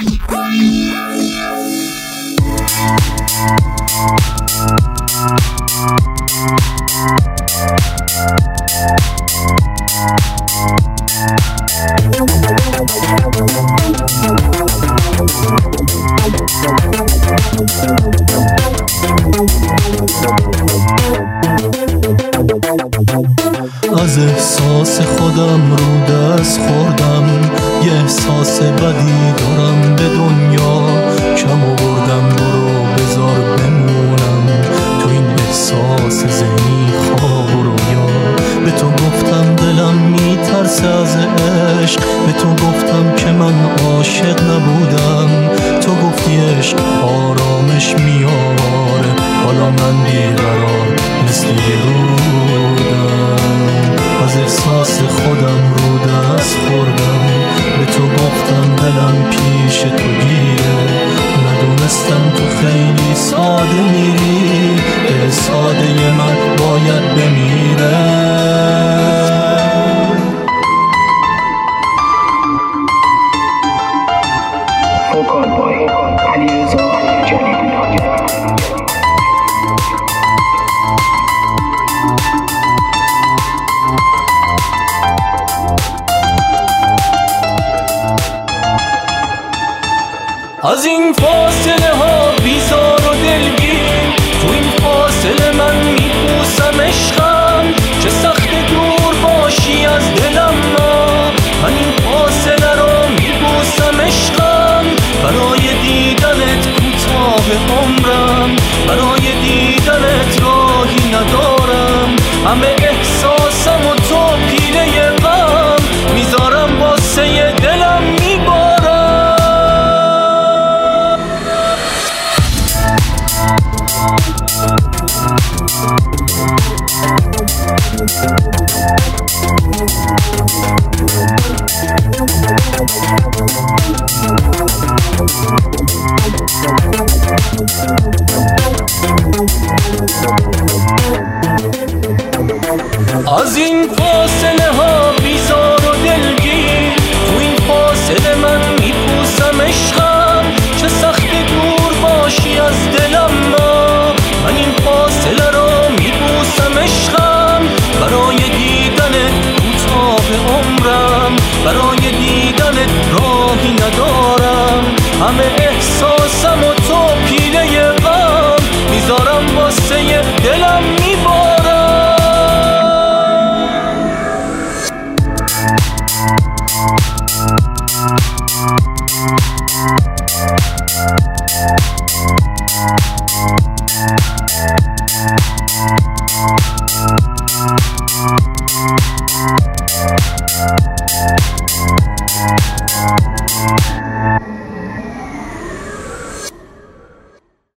از احساس خودم رو دست خوردم، یه احساس بدی دارم به دنیا، کم آوردم برو بذار بمونم تو این احساس ذهنی خواب و رویا. به تو گفتم دلم میترسه از عشق، به تو گفتم که من عاشق نبودم، تو گفتی عشق آرامش میاره، حالا من بیقرار مثل یه رودم. از احساس خودم رو دست خوردم، به تو گفتم دلم پیش تو گیره، ندونستم تو خیلی ساده میری، دل ساده من باید بمیره. فوکال بای علیرضا جلیلی. از این فاصله ها بیزار و دلگیر، تو این فاصله من میپوسم عشقم، چه سخت دور باشی از دلم، من این فاصله رو میپوسم عشقم، برای دیدنت کوتاه عمرم، برای دیدنت راهی ندارم، همه احساسم و تو پیله غم، میذارم واسه دلم میبارم. از این فاصله ها بیزار و دلگیر، تو این فاصله من میپوسم عشقم، چه سخت دور باشی از دلم، من این فاصله رو میپوسم عشقم، برای دیدنت کوتاه عمرم، برای دیدنت راهی ندارم، همه احساسم و تو پیله غم، میذارم واسه دلم